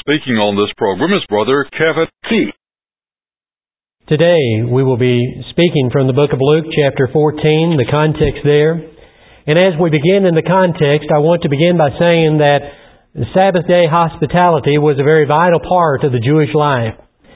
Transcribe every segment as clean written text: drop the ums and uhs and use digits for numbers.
speaking on this program is Brother Kevin T. Today we will be speaking from the book of Luke, chapter 14, the context there. And as we begin in the context, I want to begin by saying that the Sabbath day hospitality was a very vital part of the Jewish life.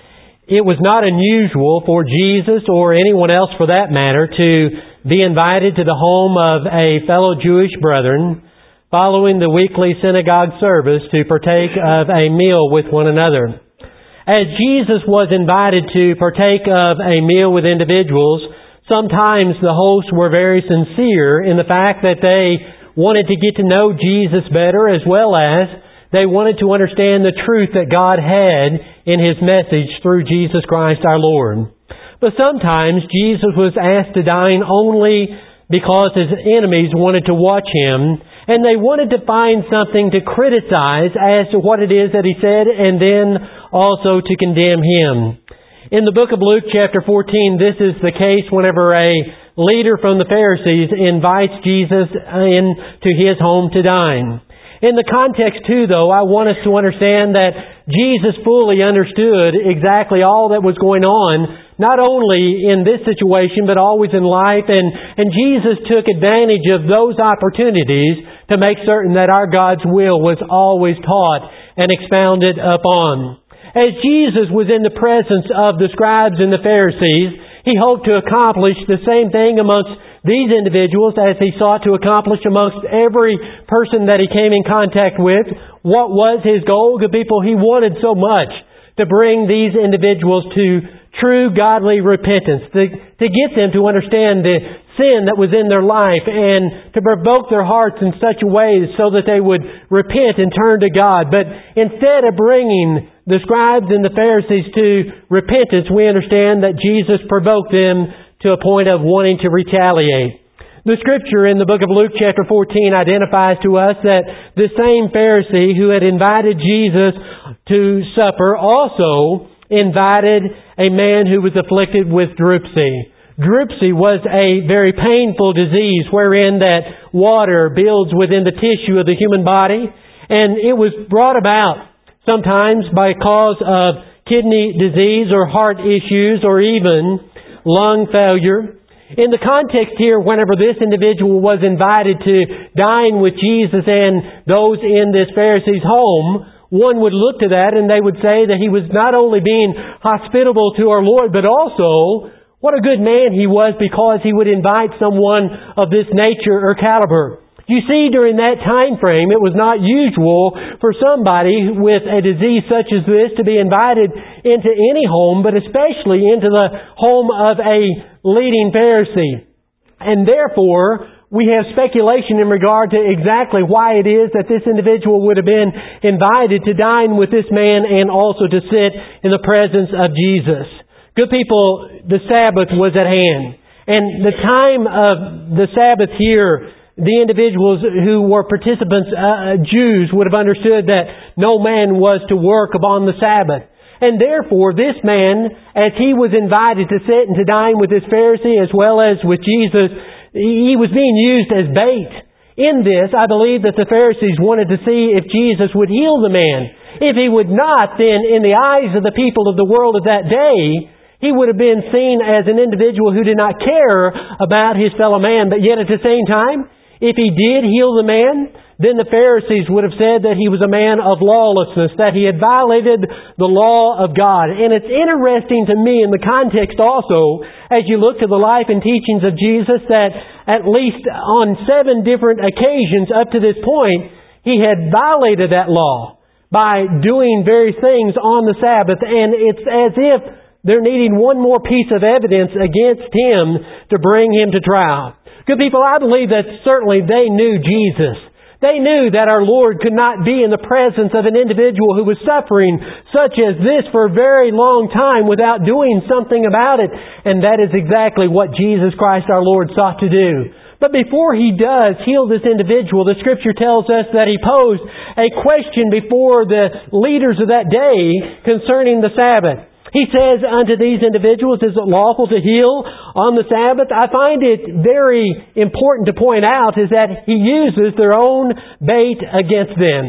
It was not unusual for Jesus or anyone else for that matter to be invited to the home of a fellow Jewish brethren following the weekly synagogue service to partake of a meal with one another. As Jesus was invited to partake of a meal with individuals, sometimes the hosts were very sincere in the fact that they wanted to get to know Jesus better, as well as they wanted to understand the truth that God had in His message through Jesus Christ our Lord. But sometimes Jesus was asked to dine only because His enemies wanted to watch Him, and they wanted to find something to criticize as to what it is that He said, and then also to condemn Him. In the book of Luke chapter 14, this is the case whenever a leader from the Pharisees invites Jesus into his home to dine. In the context too, though, I want us to understand that Jesus fully understood exactly all that was going on, not only in this situation, but always in life. And Jesus took advantage of those opportunities to make certain that our God's will was always taught and expounded upon. As Jesus was in the presence of the scribes and the Pharisees, He hoped to accomplish the same thing amongst these individuals as He sought to accomplish amongst every person that He came in contact with. What was His goal? The people He wanted so much to bring these individuals to true godly repentance, to get them to understand the sin that was in their life and to provoke their hearts in such a way so that they would repent and turn to God. But instead of bringing the scribes and the Pharisees to repentance, we understand that Jesus provoked them to a point of wanting to retaliate. The Scripture in the book of Luke chapter 14 identifies to us that the same Pharisee who had invited Jesus to supper also invited a man who was afflicted with dropsy. Dropsy was a very painful disease wherein that water builds within the tissue of the human body, and it was brought about sometimes by cause of kidney disease or heart issues or even lung failure. In the context here, whenever this individual was invited to dine with Jesus and those in this Pharisee's home, one would look to that and they would say that he was not only being hospitable to our Lord, but also what a good man he was because he would invite someone of this nature or caliber. You see, during that time frame, it was not usual for somebody with a disease such as this to be invited into any home, but especially into the home of a leading Pharisee. And therefore, we have speculation in regard to exactly why it is that this individual would have been invited to dine with this man and also to sit in the presence of Jesus. Good people, the Sabbath was at hand. And the time of the Sabbath here, the individuals who were participants, Jews, would have understood that no man was to work upon the Sabbath. And therefore, this man, as he was invited to sit and to dine with this Pharisee as well as with Jesus, he was being used as bait. In this, I believe that the Pharisees wanted to see if Jesus would heal the man. If He would not, then in the eyes of the people of the world of that day, he would have been seen as an individual who did not care about his fellow man. But yet at the same time, if he did heal the man, then the Pharisees would have said that he was a man of lawlessness, that he had violated the law of God. And it's interesting to me in the context also, as you look to the life and teachings of Jesus, that at least on 7 different occasions up to this point, He had violated that law by doing various things on the Sabbath. And it's as if they're needing one more piece of evidence against Him to bring Him to trial. Good people, I believe that certainly they knew Jesus. They knew that our Lord could not be in the presence of an individual who was suffering such as this for a very long time without doing something about it. And that is exactly what Jesus Christ our Lord sought to do. But before He does heal this individual, the Scripture tells us that He posed a question before the leaders of that day concerning the Sabbath. He says unto these individuals, is it lawful to heal on the Sabbath? I find it very important to point out is that He uses their own bait against them.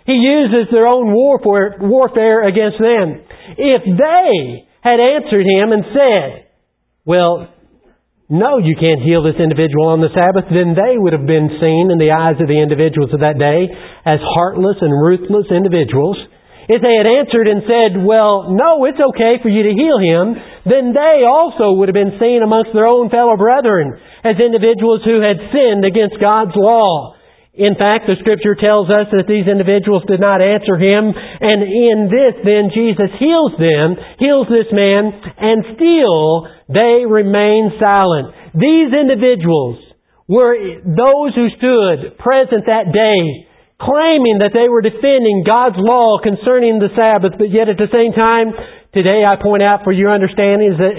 He uses their own warfare against them. If they had answered Him and said, well, no, you can't heal this individual on the Sabbath, then they would have been seen in the eyes of the individuals of that day as heartless and ruthless individuals. If they had answered and said, well, no, it's okay for you to heal him, then they also would have been seen amongst their own fellow brethren as individuals who had sinned against God's law. In fact, the Scripture tells us that these individuals did not answer Him, and in this then Jesus heals this man, and still they remain silent. These individuals were those who stood present that day, claiming that they were defending God's law concerning the Sabbath, but yet at the same time, today I point out for your understanding that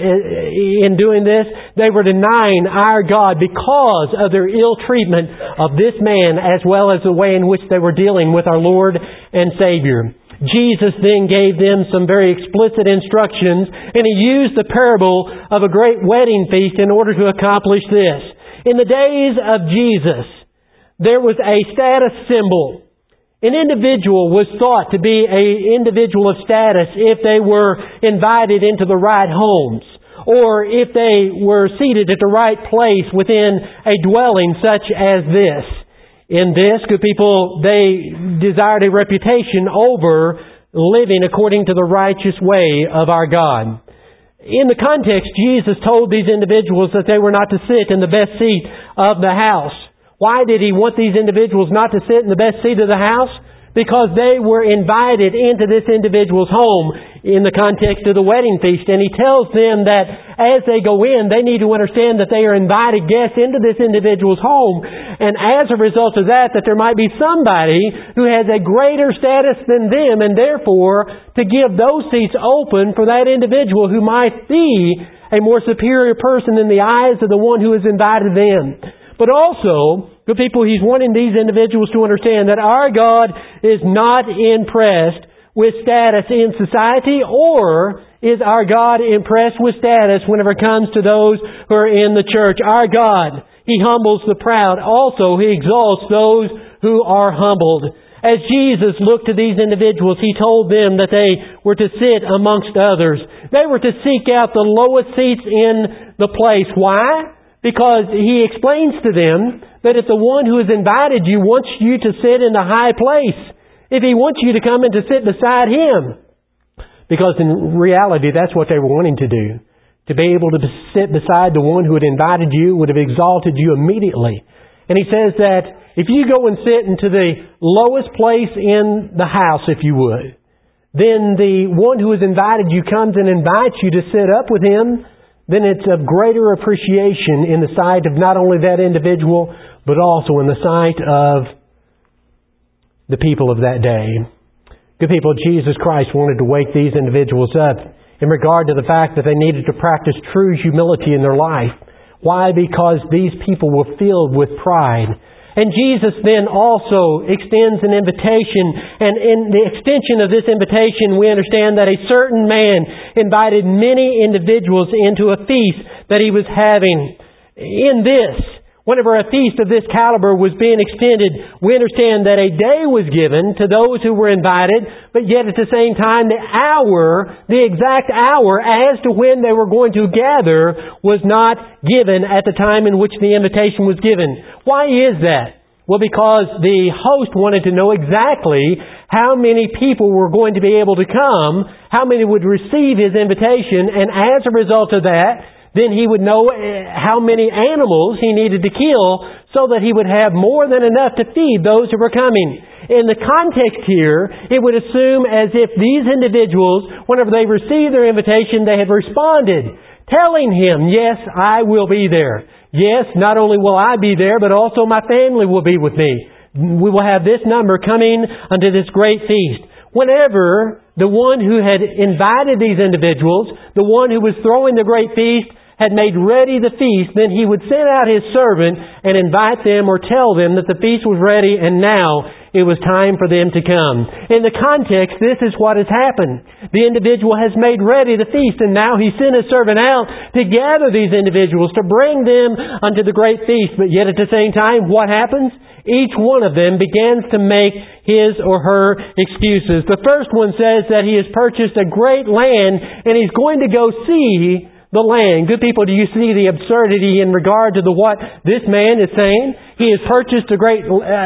in doing this, they were denying our God because of their ill treatment of this man as well as the way in which they were dealing with our Lord and Savior. Jesus then gave them some very explicit instructions, and He used the parable of a great wedding feast in order to accomplish this. In the days of Jesus, there was a status symbol. An individual was thought to be an individual of status if they were invited into the right homes, or if they were seated at the right place within a dwelling such as this. In this, good people, they desired a reputation over living according to the righteous way of our God. In the context, Jesus told these individuals that they were not to sit in the best seat of the house. Why did He want these individuals not to sit in the best seat of the house? Because they were invited into this individual's home in the context of the wedding feast. And He tells them that as they go in, they need to understand that they are invited guests into this individual's home. And as a result of that there might be somebody who has a greater status than them, and therefore to give those seats open for that individual who might be a more superior person in the eyes of the one who has invited them. But also, good people, He's wanting these individuals to understand that our God is not impressed with status in society, or is our God impressed with status whenever it comes to those who are in the church. Our God, He humbles the proud. Also, He exalts those who are humbled. As Jesus looked to these individuals, He told them that they were to sit amongst others. They were to seek out the lowest seats in the place. Why? Because He explains to them that if the one who has invited you wants you to sit in the high place, if He wants you to come and to sit beside Him, because in reality that's what they were wanting to do. To be able to sit beside the one who had invited you would have exalted you immediately. And He says that if you go and sit into the lowest place in the house, if you would, then the one who has invited you comes and invites you to sit up with him, then it's of greater appreciation in the sight of not only that individual, but also in the sight of the people of that day. Good people, Jesus Christ wanted to wake these individuals up in regard to the fact that they needed to practice true humility in their life. Why? Because these people were filled with pride. And Jesus then also extends an invitation, and in the extension of this invitation we understand that a certain man invited many individuals into a feast that he was having. In this, whenever a feast of this caliber was being extended, we understand that a day was given to those who were invited, but yet at the same time the exact hour as to when they were going to gather was not given at the time in which the invitation was given. Why is that? Well, because the host wanted to know exactly how many people were going to be able to come, how many would receive his invitation, and as a result of that, then he would know how many animals he needed to kill so that he would have more than enough to feed those who were coming. In the context here, it would assume as if these individuals, whenever they received their invitation, they had responded, telling him, yes, I will be there. Yes, not only will I be there, but also my family will be with me. We will have this number coming unto this great feast. Whenever the one who had invited these individuals, the one who was throwing the great feast, had made ready the feast, then he would send out his servant and invite them or tell them that the feast was ready and now it was time for them to come. In the context, this is what has happened. The individual has made ready the feast, and now he sent his servant out to gather these individuals, to bring them unto the great feast. But yet at the same time, what happens? Each one of them begins to make his or her excuses. The first one says that he has purchased a great land, and he's going to go see the land. Good people, do you see the absurdity in regard to what this man is saying? He has purchased a great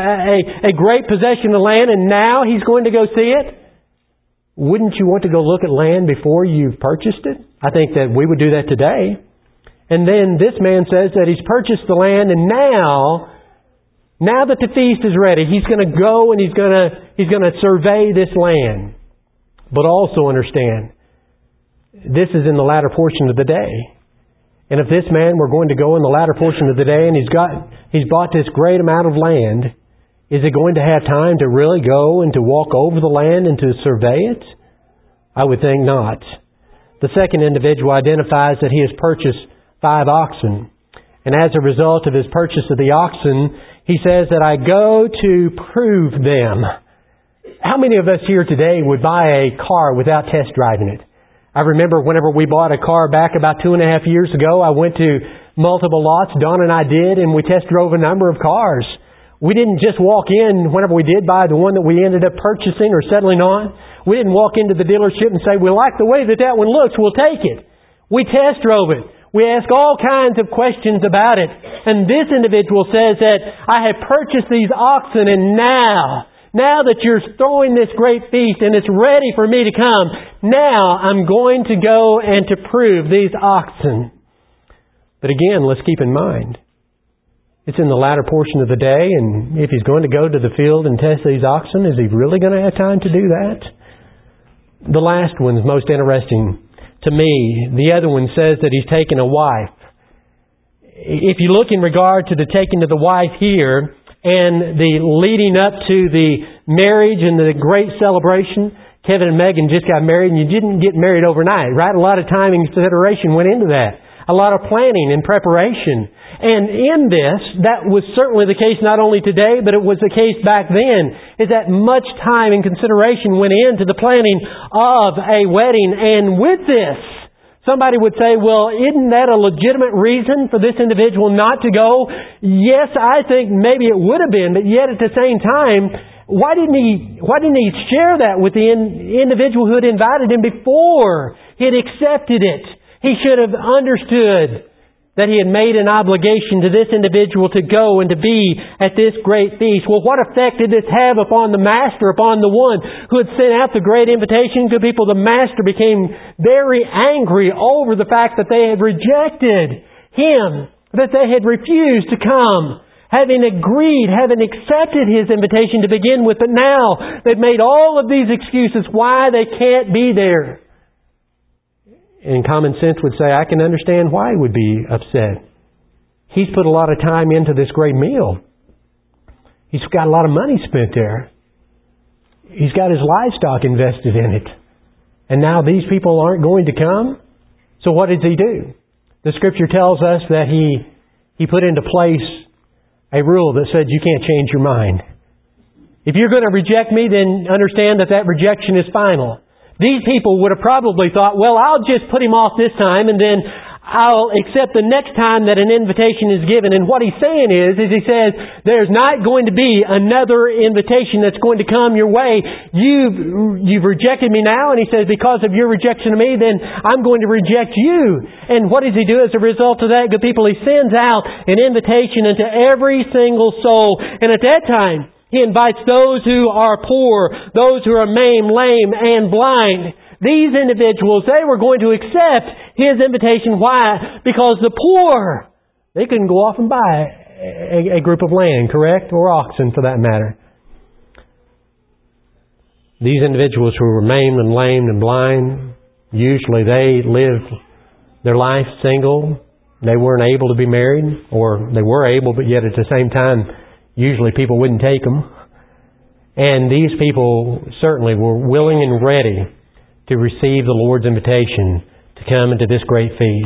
possession of land, and now he's going to go see it? Wouldn't you want to go look at land before you've purchased it? I think that we would do that today. And then this man says that he's purchased the land, and now that the feast is ready, he's going to go and he's going to survey this land. But also understand, this is in the latter portion of the day. And if this man were going to go in the latter portion of the day and he's bought this great amount of land, is he going to have time to really go and to walk over the land and to survey it? I would think not. The second individual identifies that he has purchased 5 oxen. And as a result of his purchase of the oxen, he says that I go to prove them. How many of us here today would buy a car without test driving it? I remember whenever we bought a car back about 2.5 years ago, I went to multiple lots, Don and I did, and we test drove a number of cars. We didn't just walk in whenever we did buy the one that we ended up purchasing or settling on. We didn't walk into the dealership and say, we like the way that one looks, we'll take it. We test drove it. We ask all kinds of questions about it. And this individual says that I have purchased these oxen, and now that you're throwing this great feast and it's ready for me to come, now I'm going to go and to prove these oxen. But again, let's keep in mind, it's in the latter portion of the day, and if he's going to go to the field and test these oxen, is he really going to have time to do that? The last one's most interesting to me. The other one says that he's taken a wife. If you look in regard to the taking of the wife here, and the leading up to the marriage and the great celebration, Kevin and Megan just got married, and you didn't get married overnight, right? A lot of time and consideration went into that. A lot of planning and preparation. And in this, that was certainly the case not only today, but it was the case back then, is that much time and consideration went into the planning of a wedding. And with this, somebody would say, well, isn't that a legitimate reason for this individual not to go? Yes, I think maybe it would have been, but yet at the same time, why didn't he share that with the individual who had invited him before he had accepted it? He should have understood that he had made an obligation to this individual to go and to be at this great feast. Well, what effect did this have upon the master, upon the one who had sent out the great invitation? Good people, the master became very angry over the fact that they had rejected him, that they had refused to come, having agreed, having accepted his invitation to begin with, but now they've made all of these excuses why they can't be there. And common sense would say, I can understand why he would be upset. He's put a lot of time into this great meal. He's got a lot of money spent there. He's got his livestock invested in it. And now these people aren't going to come? So what did he do? The Scripture tells us that he put into place a rule that said you can't change your mind. If you're going to reject me, then understand that rejection is final. These people would have probably thought, well, I'll just put him off this time and then I'll accept the next time that an invitation is given. And what he's saying is he says, there's not going to be another invitation that's going to come your way. You've rejected me now. And he says, because of your rejection of me, then I'm going to reject you. And what does he do as a result of that? Good people, he sends out an invitation into every single soul. And at that time, he invites those who are poor, those who are maimed, lame, and blind. These individuals, they were going to accept his invitation. Why? Because the poor, they couldn't go off and buy a group of land, correct? Or oxen, for that matter. These individuals who were maimed and lame and blind, usually they lived their life single. They weren't able to be married, or they were able, but yet at the same time, usually people wouldn't take them. And these people certainly were willing and ready to receive the Lord's invitation to come into this great feast.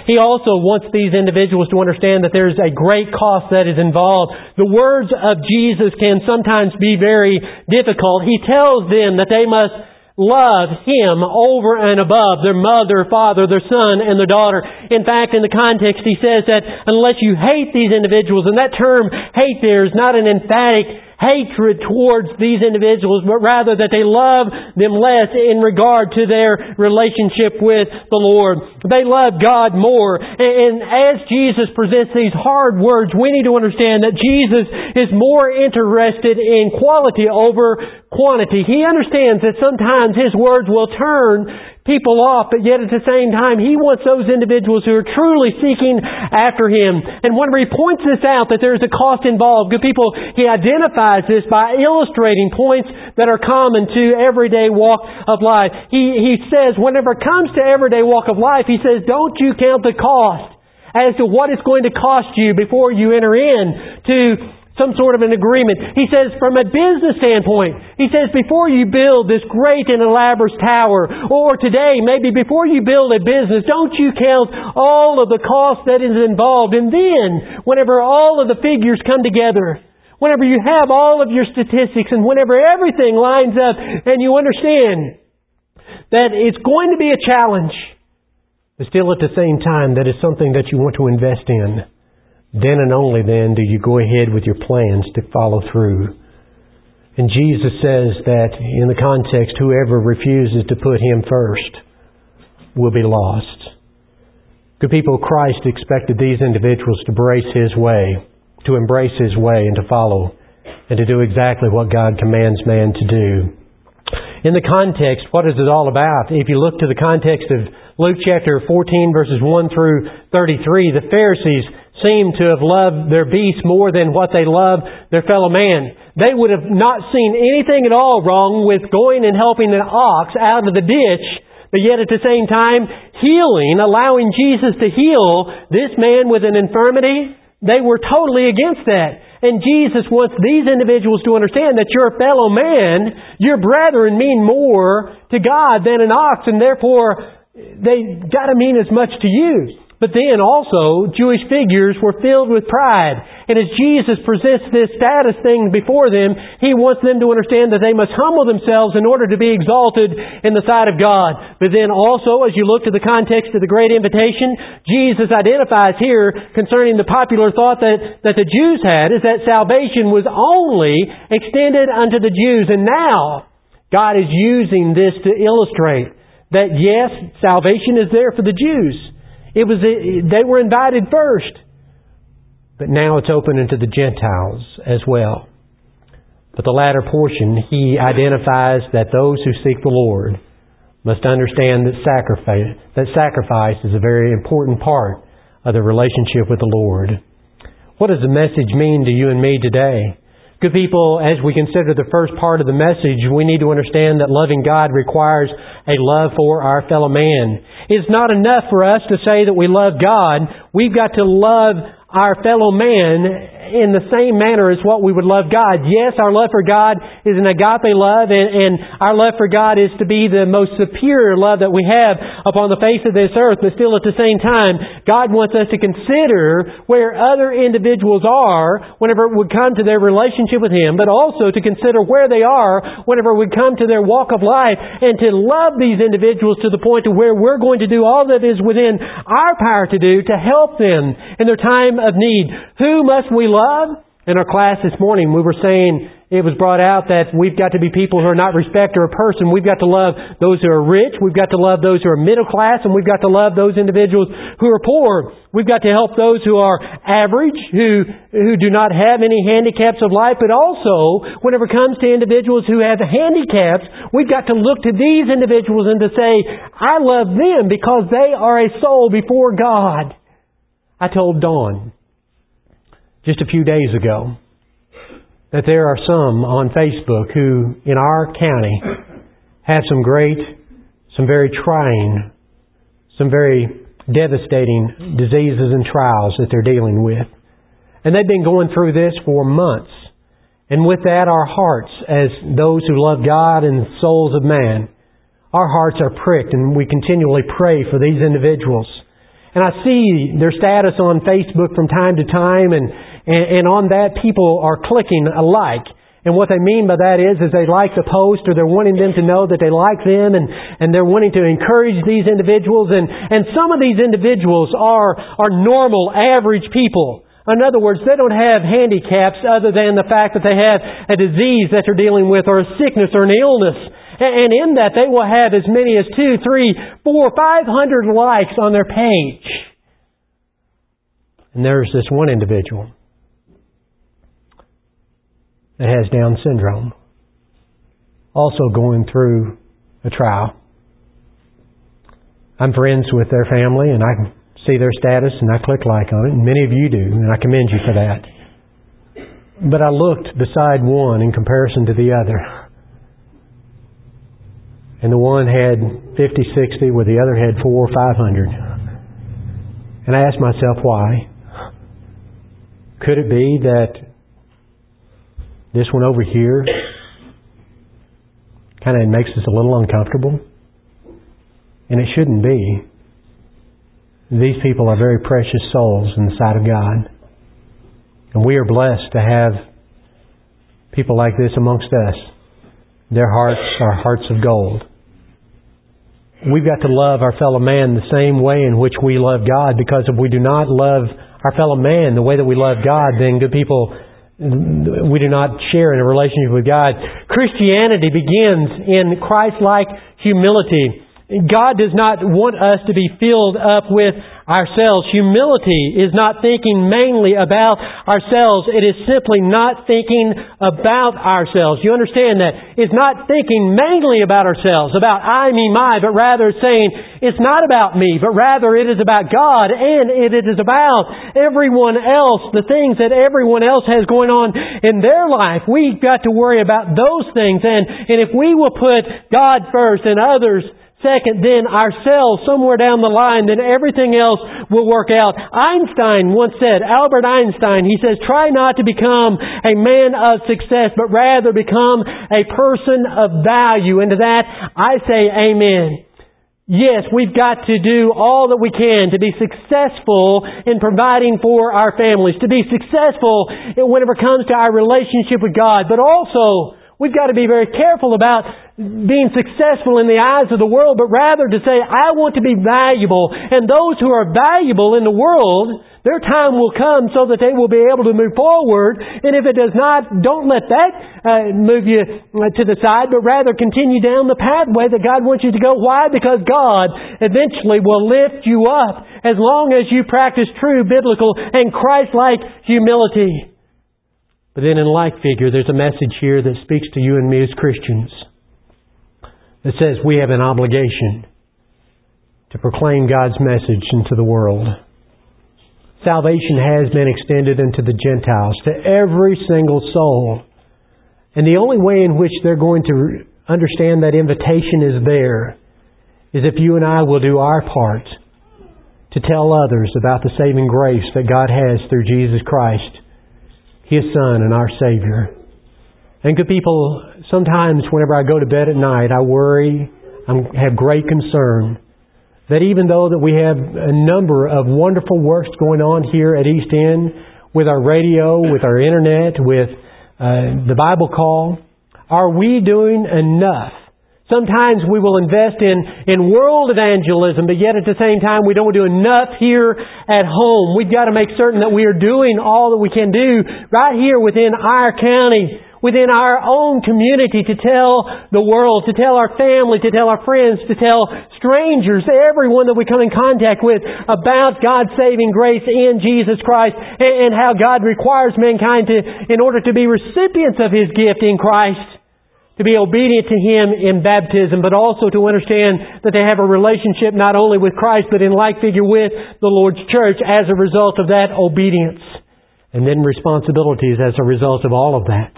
He also wants these individuals to understand that there's a great cost that is involved. The words of Jesus can sometimes be very difficult. He tells them that they must love Him over and above their mother, father, their son, and their daughter. In fact, in the context, He says that unless you hate these individuals, and that term hate there is not an emphatic hatred towards these individuals, but rather that they love them less in regard to their relationship with the Lord. They love God more. And as Jesus presents these hard words, we need to understand that Jesus is more interested in quality over quantity. He understands that sometimes His words will turn people off, but yet at the same time, He wants those individuals who are truly seeking after Him. And whenever He points this out, that there is a cost involved, good people, He identifies this by illustrating points that are common to everyday walk of life. He says, whenever it comes to everyday walk of life, He says, don't you count the cost as to what it's going to cost you before you enter in to some sort of an agreement. He says, from a business standpoint, He says, before you build this great and elaborate tower, or today, maybe before you build a business, don't you count all of the cost that is involved. And then, whenever all of the figures come together, whenever you have all of your statistics, and whenever everything lines up, and you understand that it's going to be a challenge, but still at the same time, that is something that you want to invest in, then and only then do you go ahead with your plans to follow through. And Jesus says that in the context, whoever refuses to put Him first will be lost. Good people, Christ expected these individuals to embrace His way and to follow, and to do exactly what God commands man to do. In the context, what is it all about? If you look to the context of Luke chapter 14, verses 1 through 33, the Pharisees seem to have loved their beasts more than what they loved their fellow man. They would have not seen anything at all wrong with going and helping an ox out of the ditch, but yet at the same time healing, allowing Jesus to heal this man with an infirmity. They were totally against that. And Jesus wants these individuals to understand that your fellow man, your brethren, mean more to God than an ox, and therefore they got to mean as much to you. But then also, Jewish figures were filled with pride. And as Jesus presents this status thing before them, He wants them to understand that they must humble themselves in order to be exalted in the sight of God. But then also, as you look to the context of the Great Invitation, Jesus identifies here concerning the popular thought that the Jews had, is that salvation was only extended unto the Jews. And now, God is using this to illustrate that yes, salvation is there for the Jews. They were invited first. But now it's open unto the Gentiles as well. But the latter portion, He identifies that those who seek the Lord must understand that sacrifice is a very important part of the relationship with the Lord. What does the message mean to you and me today? Good people, as we consider the first part of the message, we need to understand that loving God requires a love for our fellow man. It's not enough for us to say that we love God. We've got to love our fellow man in the same manner as what we would love God. Yes, our love for God is an agape love, and our love for God is to be the most superior love that we have upon the face of this earth. But still at the same time, God wants us to consider where other individuals are whenever it would come to their relationship with Him, but also to consider where they are whenever it would come to their walk of life, and to love these individuals to the point to where we're going to do all that is within our power to do to help them in their time of need. Who must we love? In our class this morning, we were saying, it was brought out that we've got to be people who are not respecter of person. We've got to love those who are rich. We've got to love those who are middle class. And we've got to love those individuals who are poor. We've got to help those who are average, who do not have any handicaps of life. But also, whenever it comes to individuals who have handicaps, we've got to look to these individuals and to say, I love them because they are a soul before God. I told Dawn just a few days ago that there are some on Facebook who, in our county, have some very trying, some very devastating diseases and trials that they're dealing with. And they've been going through this for months. And with that, our hearts, as those who love God and the souls of man, our hearts are pricked, and we continually pray for these individuals. and I see their status on Facebook from time to time, and on that people are clicking a like. And what they mean by that is they like the post, or they're wanting them to know that they like them, and they're wanting to encourage these individuals. And some of these individuals are normal, average people. In other words, they don't have handicaps other than the fact that they have a disease that they're dealing with, or a sickness or an illness. And in that, they will have as many as 2, 3, 4, 500 likes on their page. And there's this one individual that has Down syndrome, also going through a trial. I'm friends with their family, and I can see their status, and I click like on it, and many of you do, and I commend you for that. But I looked beside one in comparison to the other. And the one had 50, 60, where the other had 400 or 500. And I asked myself why. Could it be that this one over here kind of makes us a little uncomfortable? And it shouldn't be. These people are very precious souls in the sight of God. And we are blessed to have people like this amongst us. Their hearts are hearts of gold. We've got to love our fellow man the same way in which we love God, because if we do not love our fellow man the way that we love God, then good people, we do not share in a relationship with God. Christianity begins in Christ-like humility. God does not want us to be filled up with ourselves. Humility is not thinking mainly about ourselves. It is simply not thinking about ourselves. You understand that? It's not thinking mainly about ourselves, about I, me, my, but rather saying it's not about me, but rather it is about God, and it is about everyone else, the things that everyone else has going on in their life. We've got to worry about those things, and if we will put God first and others second, then ourselves somewhere down the line, then everything else will work out. Einstein once said, Albert Einstein, he says, try not to become a man of success, but rather become a person of value. And to that, I say amen. Yes, we've got to do all that we can to be successful in providing for our families, to be successful whenever it comes to our relationship with God, but also we've got to be very careful about being successful in the eyes of the world, but rather to say, I want to be valuable. And those who are valuable in the world, their time will come so that they will be able to move forward. And if it does not, don't let that move you to the side, but rather continue down the pathway that God wants you to go. Why? Because God eventually will lift you up as long as you practice true biblical and Christ-like humility. But then in like figure, there's a message here that speaks to you and me as Christians. That says we have an obligation to proclaim God's message into the world. Salvation has been extended into the Gentiles, to every single soul. And the only way in which they're going to understand that invitation is there is if you and I will do our part to tell others about the saving grace that God has through Jesus Christ, His Son and our Savior. And good people, sometimes whenever I go to bed at night, I worry, I have great concern that even though that we have a number of wonderful works going on here at East End, with our radio, with our internet, with the Bible call, are we doing enough? Sometimes we will invest in world evangelism, but yet at the same time we don't do enough here at home. We've got to make certain that we are doing all that we can do right here within our county, within our own community, to tell the world, to tell our family, to tell our friends, to tell strangers, everyone that we come in contact with about God's saving grace in Jesus Christ, and how God requires mankind to, in order to be recipients of His gift in Christ, to be obedient to Him in baptism, but also to understand that they have a relationship not only with Christ, but in like figure with the Lord's church as a result of that obedience. And then responsibilities as a result of all of that.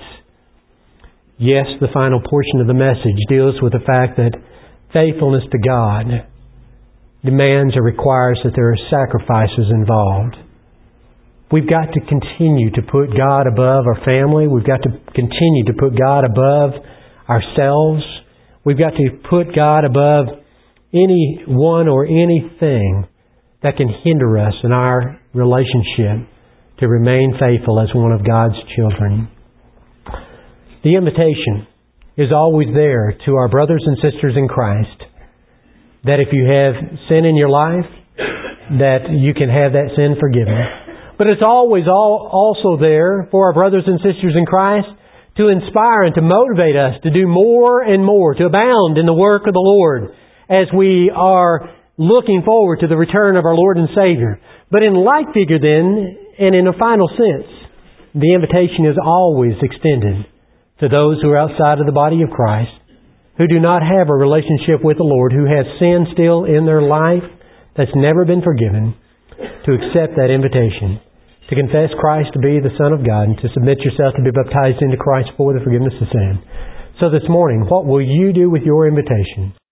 Yes, the final portion of the message deals with the fact that faithfulness to God demands or requires that there are sacrifices involved. We've got to continue to put God above our family. We've got to continue to put God above ourselves. We've got to put God above anyone or anything that can hinder us in our relationship to remain faithful as one of God's children. The invitation is always there to our brothers and sisters in Christ that if you have sin in your life, that you can have that sin forgiven. But it's always also there for our brothers and sisters in Christ to inspire and to motivate us to do more and more, to abound in the work of the Lord as we are looking forward to the return of our Lord and Savior. But in like figure then, and in a final sense, the invitation is always extended to those who are outside of the body of Christ, who do not have a relationship with the Lord, who have sin still in their life that's never been forgiven, to accept that invitation, to confess Christ to be the Son of God, and to submit yourself to be baptized into Christ for the forgiveness of sin. So this morning, what will you do with your invitation?